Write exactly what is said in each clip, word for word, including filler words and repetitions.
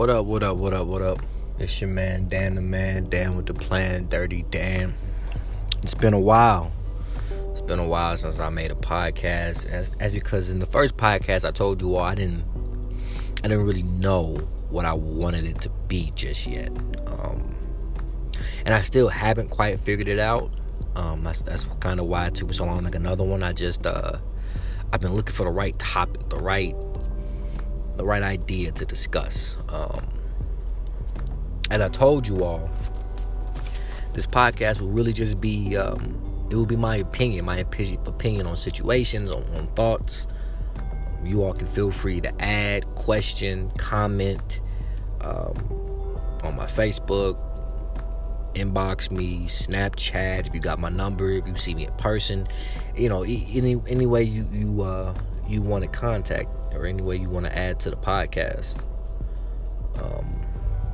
What up, what up, what up, what up? It's your man, Dan the Man, Dan with the plan, Dirty Dan. It's been a while. It's been a while since I made a podcast. As, as because in the first podcast I told you all I didn't I didn't really know what I wanted it to be just yet. Um, and I still haven't quite figured it out. Um, that's that's kind of why it took me so long to make another one. I just uh, I've been looking for the right topic, the right the right idea to discuss. Um, as I told you all, this podcast will really just be um, it will be my opinion, my opinion on situations, on, on thoughts. You all can feel free to add, question, comment um, on my Facebook. Inbox me, Snapchat if you got my number, if you see me in person, you know, any any way you you uh you want to contact or any way you want to add to the podcast. Um,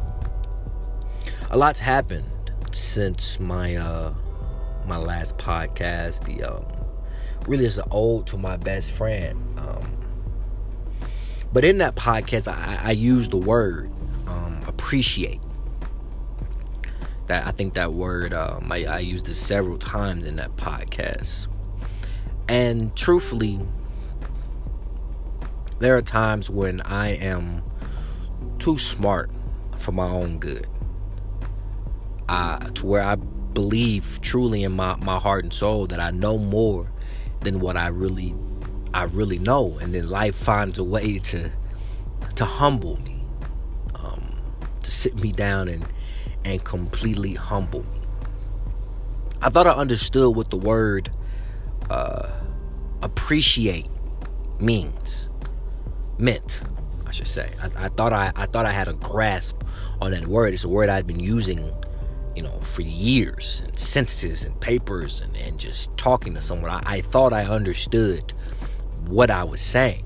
a lot's happened since my uh my last podcast. The um really is an ode to my best friend. Um, but in that podcast, I, I used the word um, appreciate. That I think that word, um, I, I used it several times in that podcast. And truthfully, there are times when I am too smart for my own good. Uh, to where I believe truly in my, my heart and soul that I know more than what I really I really know. And then life finds a way to to humble me, um, to sit me down and and completely humble me. I thought I understood what the word uh, appreciate means, meant, I should say. I, I thought I, I thought I had a grasp on that word. It's a word I'd been using, you know, for years, and sentences and papers and, and just talking to someone. I, I thought I understood what I was saying.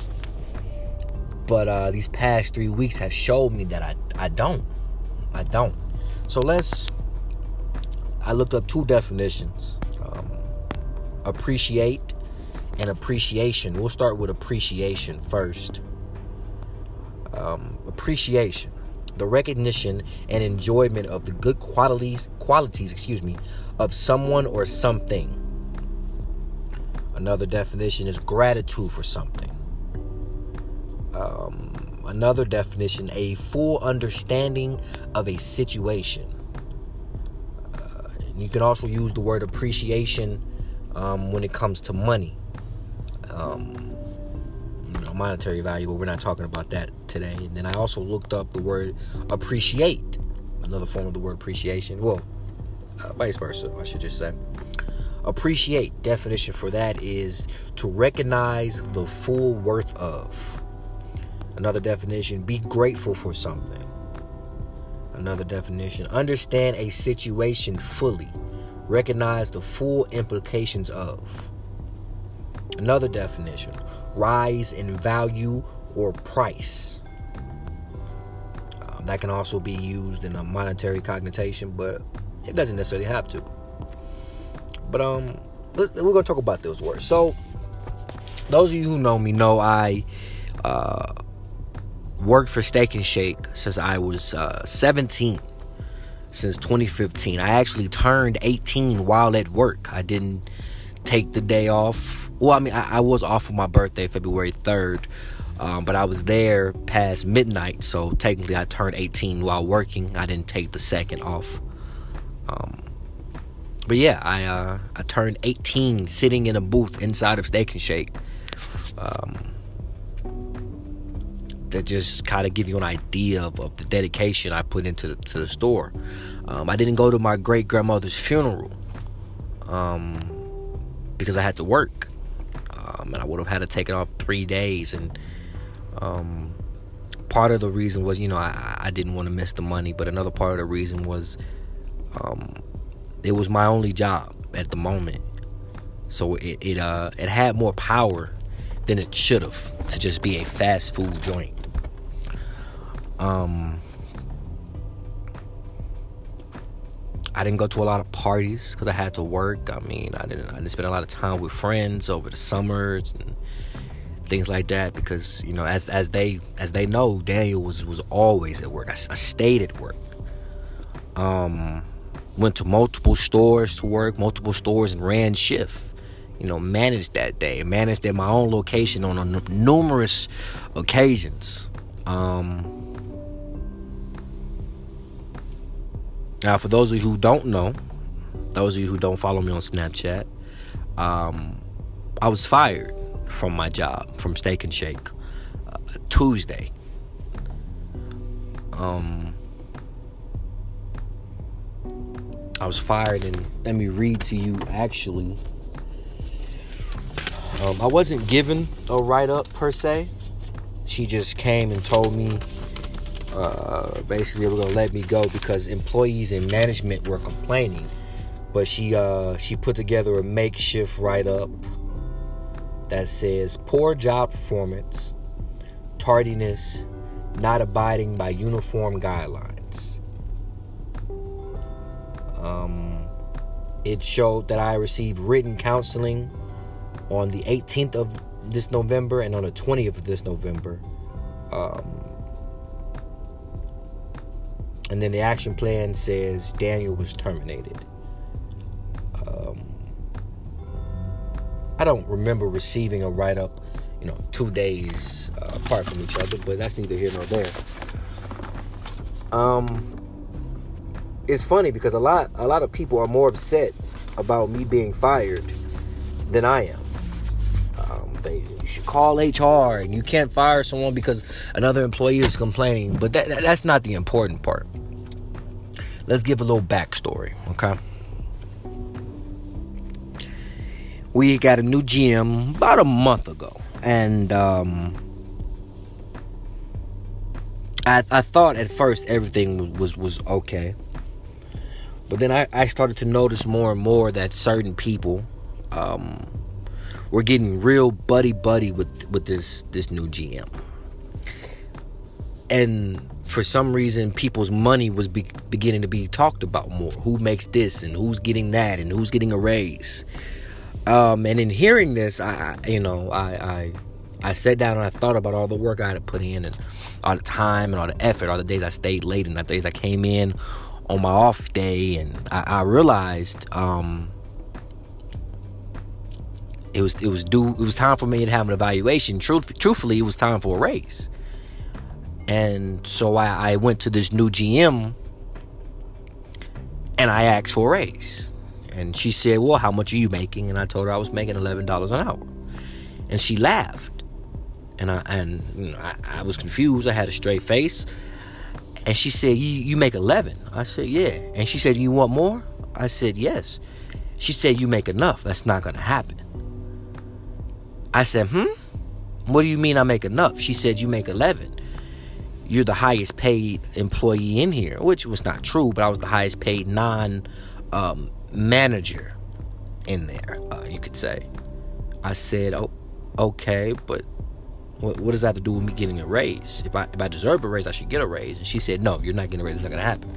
But uh, these past three weeks have showed me that I, I don't. I don't. So let's, I looked up two definitions, um, appreciate and appreciation. We'll start with appreciation first. Um, appreciation, the recognition and enjoyment of the good qualities, qualities, excuse me, of someone or something. Another definition is gratitude for something. Um, Another definition, a full understanding of a situation. Uh, you can also use the word appreciation um, when it comes to money. Um, you know, monetary value, but we're not talking about that today. And then I also looked up the word appreciate, another form of the word appreciation. Well, uh, vice versa, I should just say. Appreciate, definition for that is to recognize the full worth of. Another definition, be grateful for something. Another definition, understand a situation fully. Recognize the full implications of. Another definition, rise in value or price. Um, that can also be used in a monetary connotation, but it doesn't necessarily have to. But um, let's, we're going to talk about those words. So, those of you who know me know I... Uh, worked for Steak and Shake since I was uh, seventeen, since twenty fifteen. I actually turned eighteen while at work. I didn't take the day off. Well, I mean, I, I was off for my birthday, February third, um, but I was there past midnight, so technically I turned eighteen while working. I didn't take the second off. Um, but yeah, I uh, I turned eighteen sitting in a booth inside of Steak and Shake. Um, that just kind of give you an idea of, of the dedication I put into the, to the store. Um, I didn't go to my great-grandmother's funeral um, because I had to work. Um, and I would have had to take it off three days. And um, part of the reason was, you know, I, I didn't want to miss the money. But another part of the reason was um, it was my only job at the moment. So it it, uh, it had more power than it should have to just be a fast food joint. Um, I didn't go to a lot of parties because I had to work. I mean, I didn't. I didn't spend a lot of time with friends over the summers and things like that, because you know, as as they as they know, Daniel was was always at work. I, I stayed at work. Um, went to multiple stores to work, multiple stores, and ran shift. You know, managed that day, managed at my own location on a n- numerous occasions. Um, now, for those of you who don't know, those of you who don't follow me on Snapchat, um, I was fired from my job, from Steak and Shake, uh, Tuesday. Um, I was fired, and let me read to you, actually. Um, I wasn't given a write-up, per se. She just came and told me, uh, basically, they were going to let me go because employees and management were complaining. But she uh, she put together a makeshift write-up that says, poor job performance, tardiness, not abiding by uniform guidelines. Um, it showed that I received written counseling on the eighteenth of this November and on the twentieth of this November. Um, and then the action plan says Daniel was terminated. Um, I don't remember receiving a write-up, you know, two days uh, apart from each other, but that's neither here nor there. Um, it's funny because a lot, a lot of people are more upset about me being fired than I am. Um, they you should call H R, and you can't fire someone because another employee is complaining. But that, that that's not the important part. Let's give a little backstory, okay? We got a new G M about a month ago, and um, I, I thought at first everything was, was, was okay. But then I, I started to notice more and more that certain people um, were getting real buddy-buddy with, with this, this new G M. And for some reason, people's money was be, beginning to be talked about more. Who makes this, and who's getting that, and who's getting a raise. Um, and in hearing this, I, you know, I, I, I sat down and I thought about all the work I had to put in, and all the time and all the effort, all the days I stayed late, and the days I came in on my off day, and I, I realized um, it was it was due. It was time for me to have an evaluation. Truth, truthfully, it was time for a raise, and so I, I went to this new G M and I asked for a raise. And she said, well, how much are you making? And I told her I was making eleven dollars an hour. And she laughed. And I and you know, I, I was confused. I had a straight face. And she said, you, you make eleven. I said, yeah. And she said, you want more? I said, yes. She said, you make enough. That's not going to happen. I said, hmm? What do you mean I make enough? She said, you make eleven. You're the highest paid employee in here, which was not true, but I was the highest paid non um manager in there, uh, you could say. I said, oh, okay, but what, what does that have to do with me getting a raise? If I if I deserve a raise, I should get a raise. And she said, no, you're not getting a raise. It's not going to happen.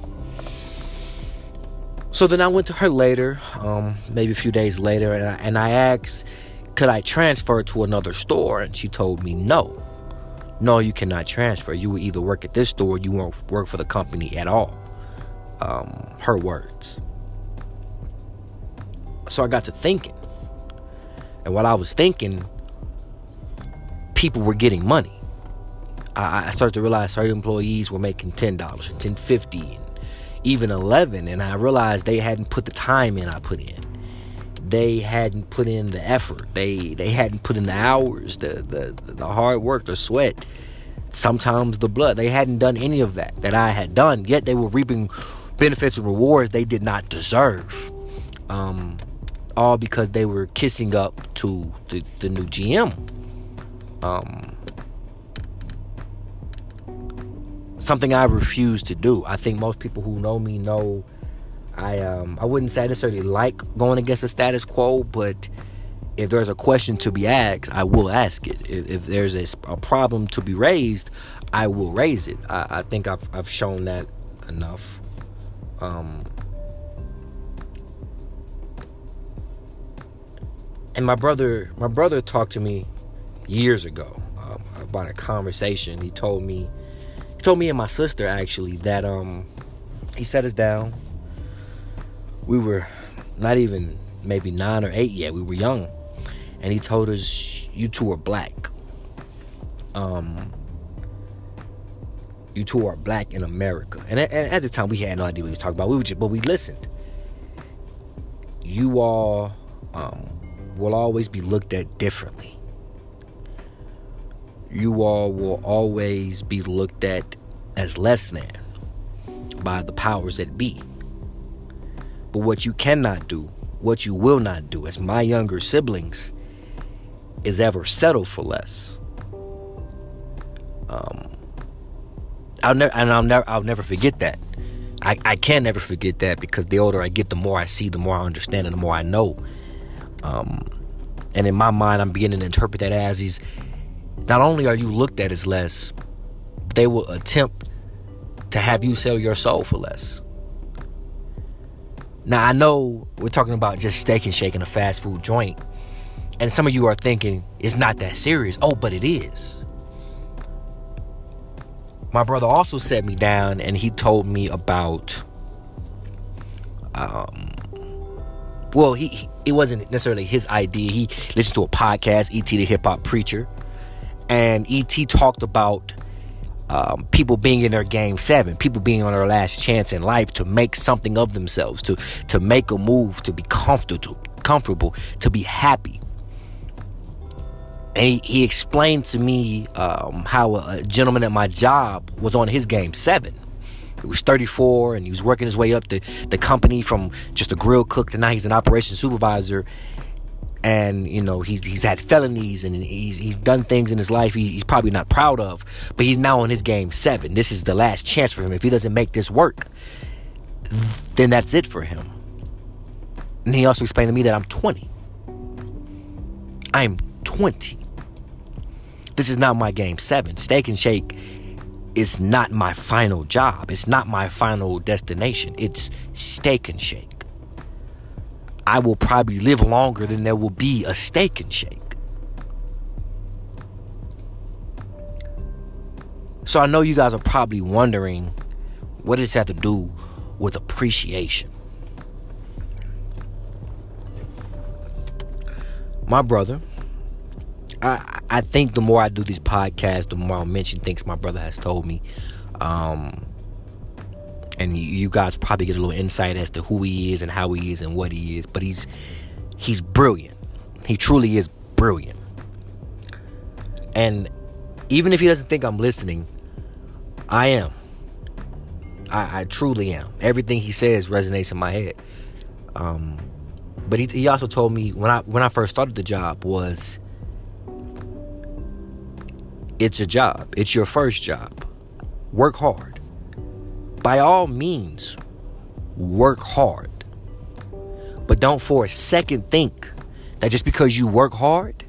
So then I went to her later, um, maybe a few days later, and I, and I asked, could I transfer to another store? And she told me, no. No, you cannot transfer. You will either work at this store or you won't work for the company at all. Um, her words. So I got to thinking. And while I was thinking, people were getting money. I, I started to realize certain employees were making ten dollars and ten fifty and even eleven. And I realized they hadn't put the time in I put in. They hadn't put in the effort. They they hadn't put in the hours, the, the, the hard work, the sweat, sometimes the blood. They hadn't done any of that that I had done. Yet they were reaping benefits and rewards they did not deserve. Um... All because they were kissing up to the, the new G M. Um, something I refuse to do. I think most people who know me know I um I wouldn't say I necessarily like going against the status quo, but if there's a question to be asked, I will ask it. If, if there's a, a problem to be raised, I will raise it. I, I think I've I've shown that enough. Um. And my brother, my brother talked to me years ago um, about a conversation. He told me, he told me and my sister actually that um, he set us down. We were not even maybe nine or eight yet. We were young, and he told us, "You two are black. Um, you two are black in America." And at, at the time, we had no idea what he was talking about. We were just, but we listened. You all um, will always be looked at differently. You all will always be looked at as less than by the powers that be. But what you cannot do, what you will not do, as my younger siblings, is ever settle for less. Um, I'll never, and I'll never, I'll never forget that. I, I can never forget that, because the older I get, the more I see, the more I understand, and the more I know. Um, and in my mind, I'm beginning to interpret that as is, not only are you looked at as less, they will attempt to have you sell your soul for less. Now, I know we're talking about just Steak and Shake in a fast food joint, and some of you are thinking it's not that serious. Oh, but it is. My brother also sat me down and he told me about, um, well, he, he it wasn't necessarily his idea. He listened to a podcast, E T the Hip Hop Preacher, and E T talked about um, people being in their game seven, people being on their last chance in life to make something of themselves, to to make a move, to be comfortable, comfortable, to be happy. And he, he explained to me um, how a, a gentleman at my job was on his game seven. He was thirty-four, and he was working his way up the, the company from just a grill cook to now he's an operations supervisor. And, you know, he's he's had felonies, and he's he's done things in his life he, he's probably not proud of. But he's now on his game seven. This is the last chance for him. If he doesn't make this work, then that's it for him. And he also explained to me that I'm twenty. I'm twenty. This is not my game seven. Steak and Shake is not my final job. It's not my final destination. It's Steak and Shake. I will probably live longer than there will be a Steak and Shake. So I know you guys are probably wondering, what does this have to do with appreciation? My brother, I, I think the more I do these podcasts, the more I'll mention things my brother has told me. Um, and you, you guys probably get a little insight as to who he is and how he is and what he is. But he's he's brilliant. He truly is brilliant. And even if he doesn't think I'm listening, I am. I, I truly am. Everything he says resonates in my head. Um, but he, he also told me when I when I first started the job was, it's a job. It's your first job. Work hard. By all means, work hard. But don't for a second think that just because you work hard,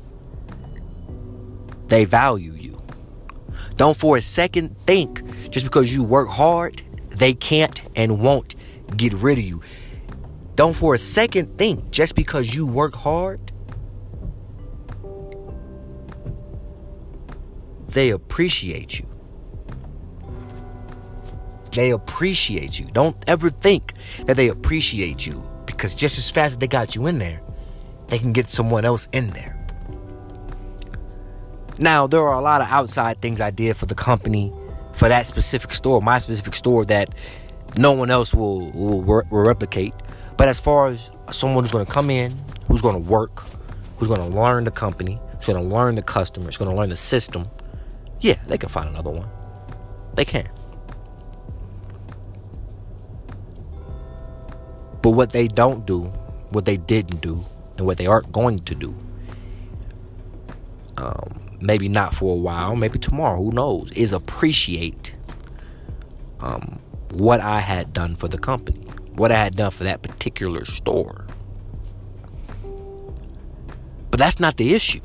they value you. Don't for a second think just because you work hard, they can't and won't get rid of you. Don't for a second think just because you work hard, they appreciate you. They appreciate you. Don't ever think that they appreciate you, because just as fast as they got you in there, they can get someone else in there. Now, there are a lot of outside things I did for the company, for that specific store, my specific store, that no one else will, will, will replicate. But as far as someone who's going to come in, who's going to work, who's going to learn the company, who's going to learn the customer, who's going to learn the system, yeah, they can find another one. They can. But what they don't do, what they didn't do, and what they aren't going to do, um, maybe not for a while, maybe tomorrow, who knows, is appreciate um, what I had done for the company, what I had done for that particular store. But that's not the issue.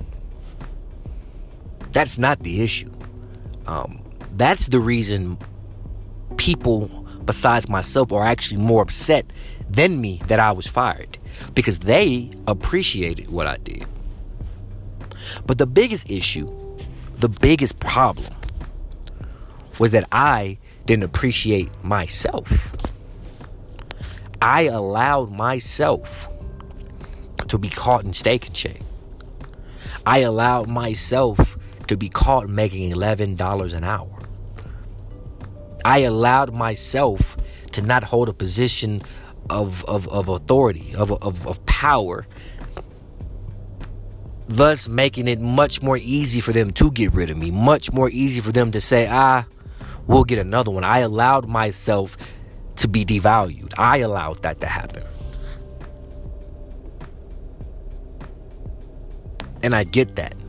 That's not the issue. Um, that's the reason people besides myself are actually more upset than me that I was fired, because they appreciated what I did. But the biggest issue, the biggest problem was that I didn't appreciate myself. I allowed myself to be caught in Steak and Shake. I allowed myself to be caught making eleven dollars an hour. I allowed myself to not hold a position of, of, of authority, of, of, of power, thus making it much more easy for them to get rid of me, much more easy for them to say, ah, we'll get another one. I allowed myself to be devalued. I allowed that to happen. And I get that.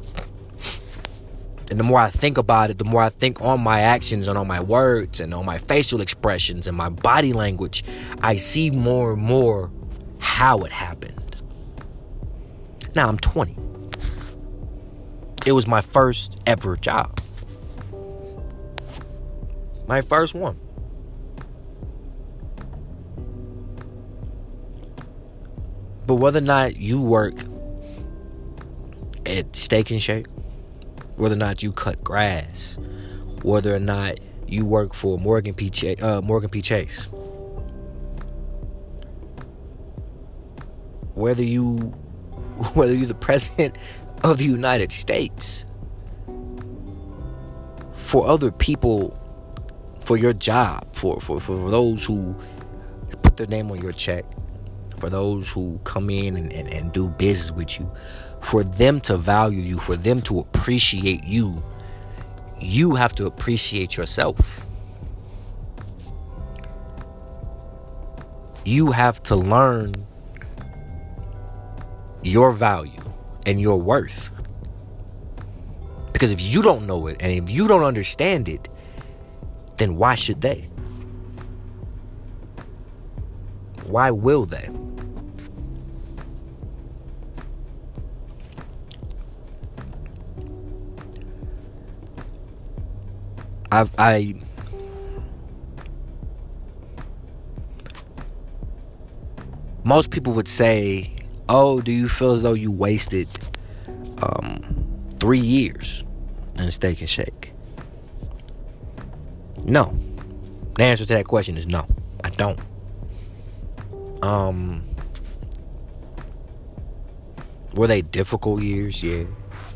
And the more I think about it, the more I think on my actions and on my words and on my facial expressions and my body language, I see more and more how it happened. Now I'm twenty. It was my first ever job. My first one. But whether or not you work at Steak and Shake, whether or not you cut grass, whether or not you work for Morgan P. Ch- uh, Morgan P. Chase, whether you whether you're the president of the United States, for other people, for your job, for, for, for those who put their name on your check, for those who come in and, and, and do business with you, for them to value you, for them to appreciate you, you have to appreciate yourself. You have to learn your value and your worth. Because if you don't know it and if you don't understand it, then why should they? Why will they? I, I most people would say, oh, do you feel as though you wasted um, three years in Steak and Shake? No. The answer to that question is no, I don't. Um, were they difficult years? Yeah.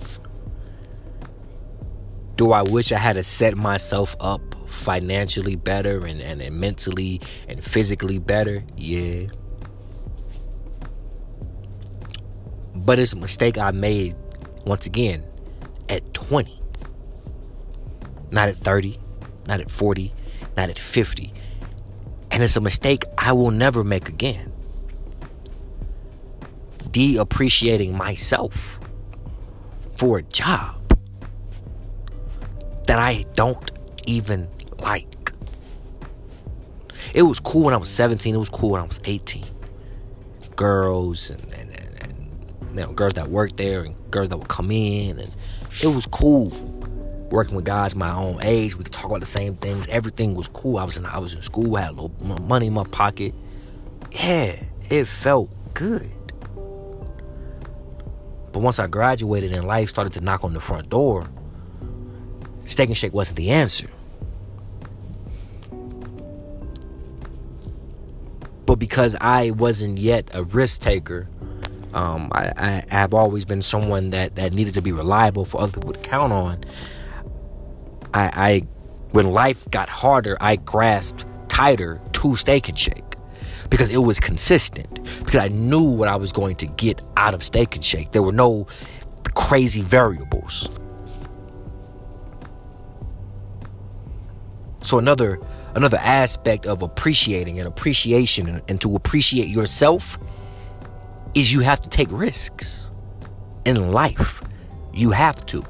Do I wish I had to set myself up financially better and, and, and mentally and physically better? Yeah. But it's a mistake I made, once again, at twenty. Not at thirty, not at forty, not at fifty. And it's a mistake I will never make again. De-appreciating myself for a job that I don't even like. It was cool when I was seventeen. It was cool when I was eighteen. Girls and, and, and, and you know, girls that worked there and girls that would come in, and it was cool working with guys my own age. We could talk about the same things. Everything was cool. I was in I was in school. I had a little money in my pocket. Yeah, it felt good. But once I graduated and life started to knock on the front door, Steak and Shake wasn't the answer. But because I wasn't yet a risk taker, um, I, I have always been someone that, that needed to be reliable for other people to count on. I, I, when life got harder, I grasped tighter to Steak and Shake because it was consistent. Because I knew what I was going to get out of Steak and Shake. There were no crazy variables. So another another aspect of appreciating and appreciation and, and to appreciate yourself is you have to take risks in life. You have to.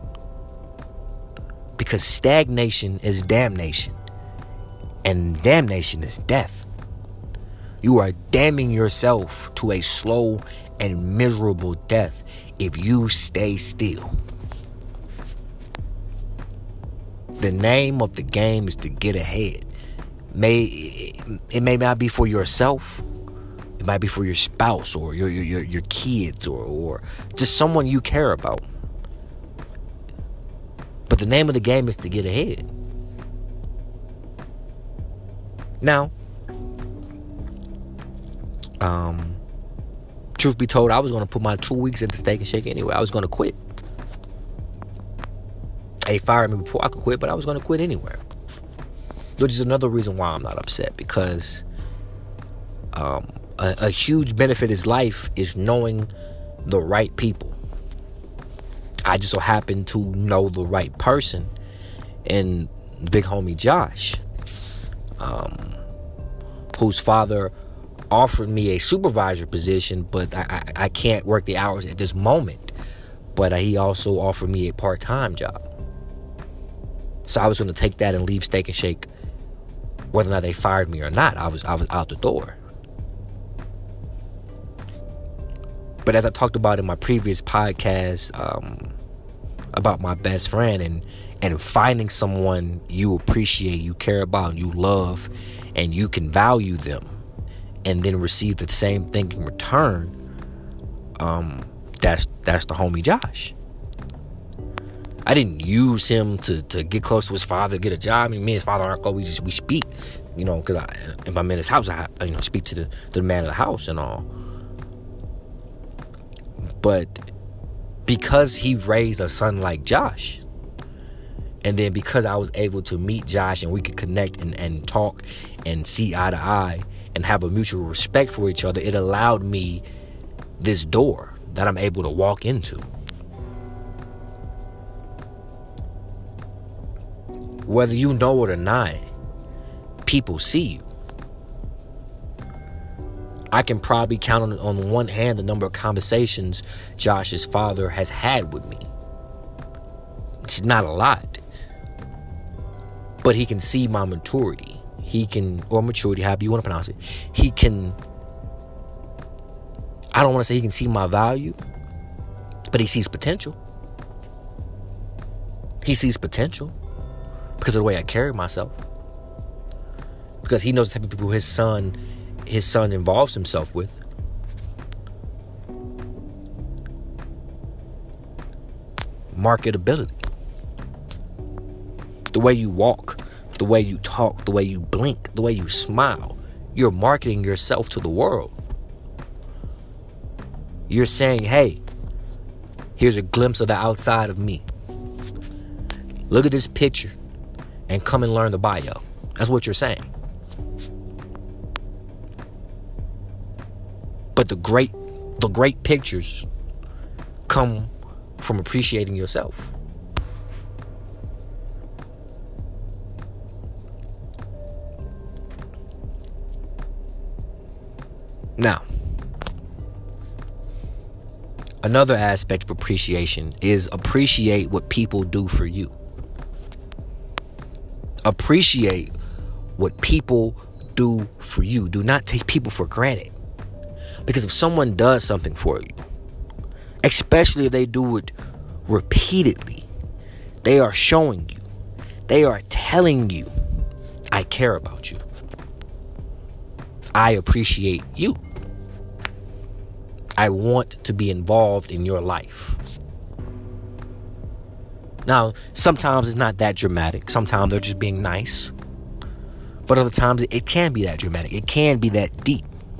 Because stagnation is damnation. And damnation is death. You are damning yourself to a slow and miserable death if you stay still. The name of the game is to get ahead. May it may not be for yourself. It It might be for your spouse or your your, your kids or, or just someone you care about. But the name of the game is to get ahead. Now, um, truth be told, I was going to put my two weeks into Steak and Shake anyway. I was going to quit. They fired me before I could quit, but I was going to quit anyway. Which is another reason why I'm not upset, because um, a, a huge benefit of life is knowing the right people. I just so happen to know the right person in big homie Josh, um, whose father offered me a supervisor position, but I, I, I can't work the hours at this moment. But uh, he also offered me a part-time job. So I was going to take that and leave Steak and Shake, whether or not they fired me or not. I was I was out the door. But as I talked about in my previous podcast um, about my best friend and and finding someone you appreciate, you care about, you love, and you can value them, and then receive the same thing in return, um, that's that's the homie Josh. I didn't use him to, to get close to his father, get a job. I mean, me and his father aren't go. We just we speak, you know, because I, if I'm in his house, I you know speak to the to the man of the house and all. But because he raised a son like Josh, and then because I was able to meet Josh and we could connect and, and talk and see eye to eye and have a mutual respect for each other, it allowed me this door that I'm able to walk into. Whether you know it or not, people see you. I can probably count on, on one hand the number of conversations Josh's father has had with me. It's not a lot. But he can see my maturity. He can, or maturity, however you want to pronounce it. He can, I don't want to say he can see my value, but he sees potential. He sees potential. Because of the way I carry myself. Because he knows the type of people his son, his son involves himself with. Marketability. The way you walk, the way you talk, the way you blink, the way you smile. You're marketing yourself to the world. You're saying, hey, here's a glimpse of the outside of me. Look at this picture. And come and learn the bio. That's what you're saying. But the great, the great pictures come from appreciating yourself. Now, another aspect of appreciation is appreciate what people do for you. Appreciate what people do for you. Do not take people for granted. Because if someone does something for you, especially if they do it repeatedly, they are showing you, they are telling you, I care about you. I appreciate you. I want to be involved in your life. Now, sometimes it's not that dramatic. Sometimes they're just being nice. But other times it can be that dramatic. It can be that deep.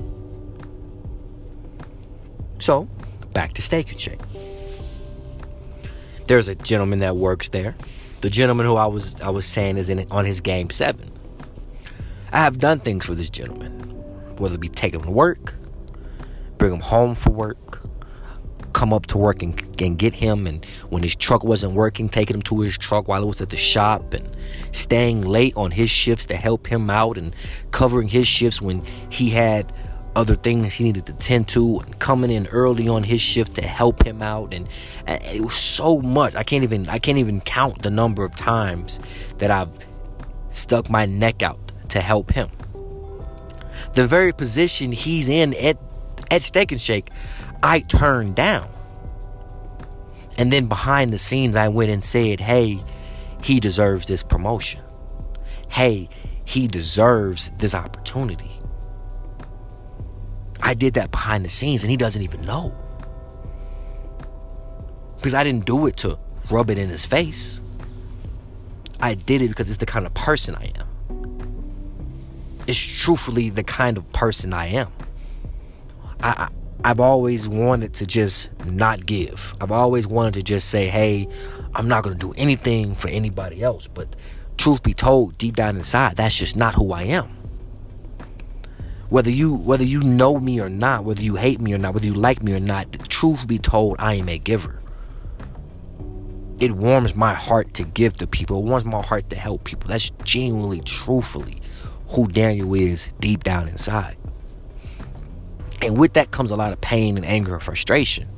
So, back to Steak and Shake. There's a gentleman that works there. The gentleman who I was I was saying is in on his game seven. I have done things for this gentleman. Whether it be take him to work, bring him home for work, come up to work and, and get him, and when his truck wasn't working, taking him to his truck while it was at the shop, and staying late on his shifts to help him out, and covering his shifts when he had other things he needed to tend to, and coming in early on his shift to help him out. And it was so much. I can't even I can't even count the number of times that I've stuck my neck out to help him. The very position he's in at at Steak and Shake, I turned down. And then behind the scenes, I went and said, hey, he deserves this promotion. Hey, he deserves this opportunity. I did that behind the scenes and he doesn't even know. Because I didn't do it to rub it in his face. I did it because it's the kind of person I am. It's truthfully the kind of person I am. I, I, I've always wanted to just not give. I've always wanted to just say, hey, I'm not going to do anything for anybody else. But truth be told, deep down inside, that's just not who I am. Whether you whether you know me or not, whether you hate me or not, whether you like me or not, truth be told, I am a giver. It warms my heart to give to people. It warms my heart to help people. That's genuinely, truthfully who Daniel is deep down inside. And with that comes a lot of pain and anger and frustration.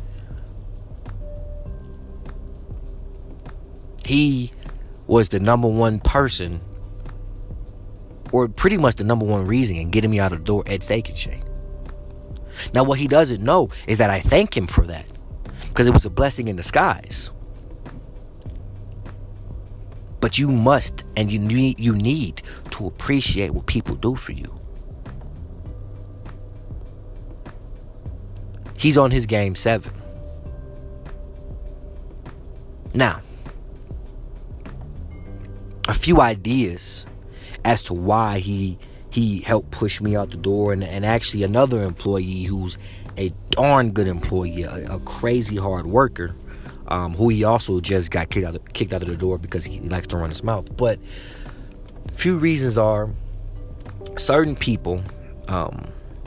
He was the number one person, or pretty much the number one reason in getting me out of the door at Steak and Shake. Now, what he doesn't know is that I thank him for that, because it was a blessing in disguise. But you must and you need you need to appreciate what people do for you. He's on his game seven. Now, a few ideas as to why he he helped push me out the door, and, and actually another employee who's a darn good employee, a, a crazy hard worker, um, who he also just got kicked out of, kicked out of the door because he likes to run his mouth. But a few reasons are certain people, um,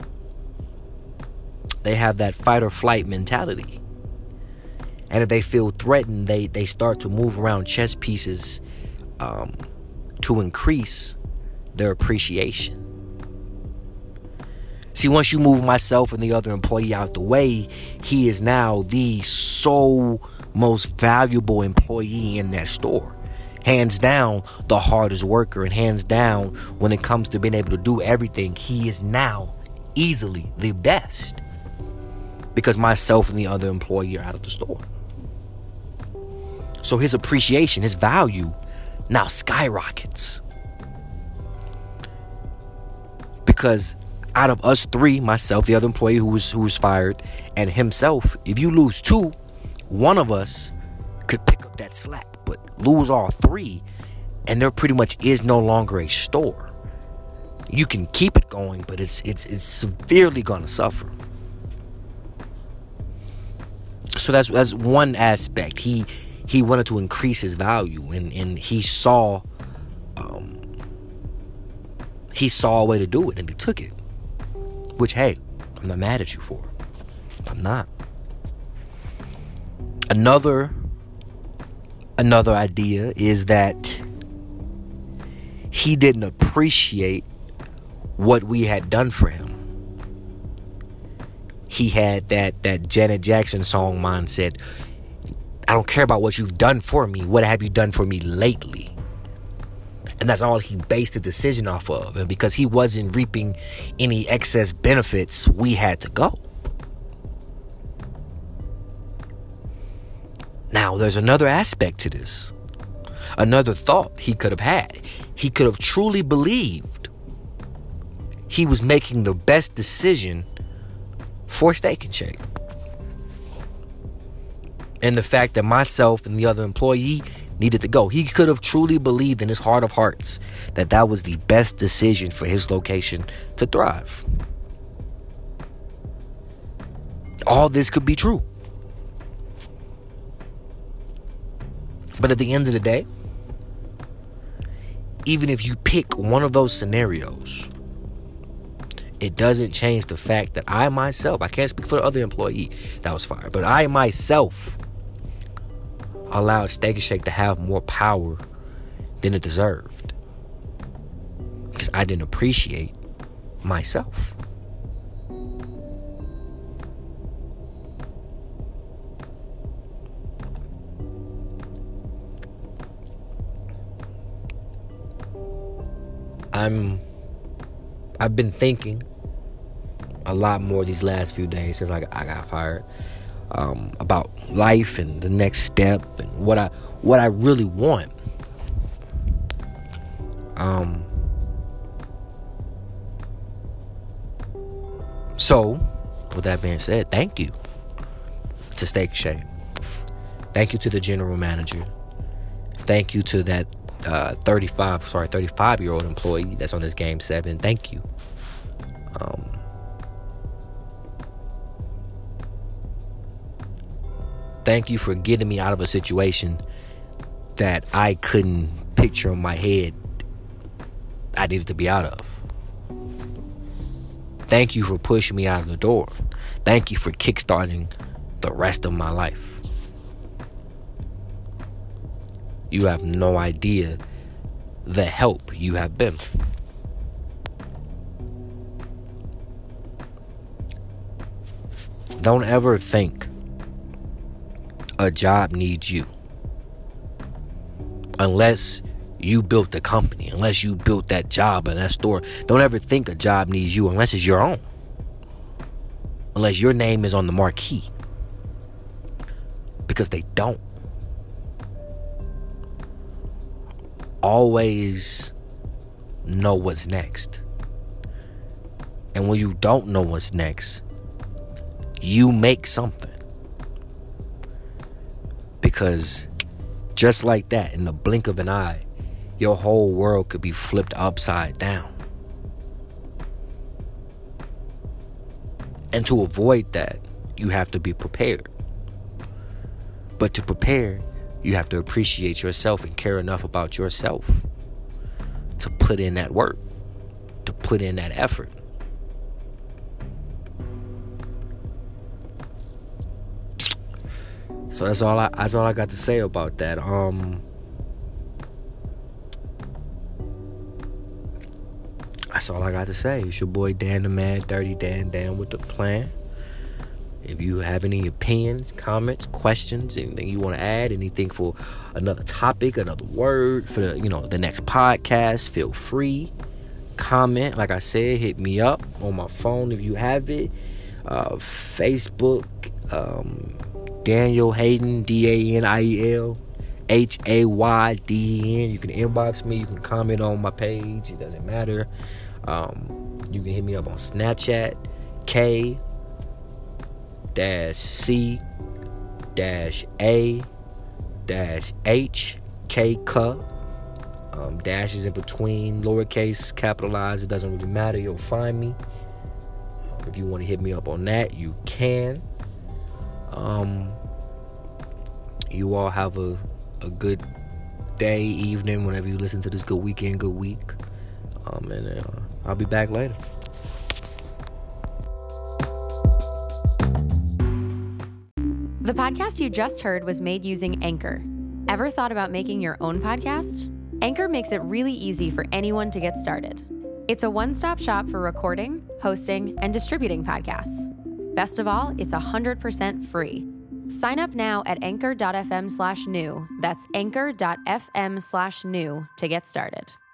they have that fight or flight mentality. And if they feel threatened, they, they start to move around chess pieces um, to increase their appreciation. See, once you move myself and the other employee out the way, he is now the sole most valuable employee in that store. Hands down, the hardest worker, and hands down, when it comes to being able to do everything, he is now easily the best. Because myself and the other employee are out of the store. So his appreciation, his value now skyrockets. Because out of us three, myself, the other employee who was who was fired, and himself, if you lose two, one of us could pick up that slack. But lose all three, and there pretty much is no longer a store. You can keep it going, but it's it's it's severely gonna suffer. So that's that's one aspect. He he wanted to increase his value, and, and he saw um, he saw a way to do it, and he took it. Which, hey, I'm not mad at you for. I'm not. Another another idea is that he didn't appreciate what we had done for him. He had that that Janet Jackson song mindset. I don't care about what you've done for me. What have you done for me lately? And that's all he based the decision off of. And because he wasn't reaping any excess benefits, we had to go. Now, there's another aspect to this. Another thought he could have had. He could have truly believed he was making the best decision for Steak and Shake. And the fact that myself and the other employee needed to go. He could have truly believed in his heart of hearts that that was the best decision for his location to thrive. All this could be true. But at the end of the day, even if you pick one of those scenarios, it doesn't change the fact that I myself, I can't speak for the other employee that was fired, but I myself allowed Steak and Shake to have more power than it deserved. Because I didn't appreciate myself. I'm I've been thinking a lot more these last few days since I got, I got fired um, about life and the next step and what I what I really want. Um, So, with that being said, thank you to Steak Shake. Thank you to the general manager. Thank you to that uh, thirty-five, sorry, thirty-five-year-old employee that's on this game seven. Thank you. Um, thank you for getting me out of a situation that I couldn't picture in my head I needed to be out of. Thank you for pushing me out of the door. Thank you for kickstarting the rest of my life. You have no idea the help you have been. Don't ever think a job needs you. Unless you built the company, unless you built that job in that store. Don't ever think a job needs you unless it's your own. Unless your name is on the marquee. Because they don't. Always know what's next. And when you don't know what's next, you make something. Because just like that, in the blink of an eye, your whole world could be flipped upside down. And to avoid that, you have to be prepared. But to prepare, you have to appreciate yourself and care enough about yourself to put in that work, to put in that effort. So that's all I that's all I got to say about that. Um That's all I got to say. It's your boy Dan the Man, Dirty Dan, Dan with the plan. If you have any opinions, comments, questions, anything you want to add, anything for another topic, another word for the, you know, the next podcast, feel free. Comment, like I said, hit me up on my phone if you have it. Uh, Facebook, um, Daniel Hayden, D A N I E L, H A Y D E N. You can inbox me. You can comment on my page. It doesn't matter. Um, you can hit me up on Snapchat, K dash C dash A dash H K K. Um, dashes in between, lowercase, capitalized. It doesn't really matter. You'll find me. If you want to hit me up on that, you can. Um, you all have a a good day, evening, whenever you listen to this. Good weekend, good week. Um, and uh, I'll be back later. The podcast you just heard was made using Anchor. Ever thought about making your own podcast? Anchor makes it really easy for anyone to get started. It's a one-stop shop for recording, hosting, and distributing podcasts. Best of all, it's one hundred percent free. Sign up now at anchor.fm slash new. That's anchor.fm slash new to get started.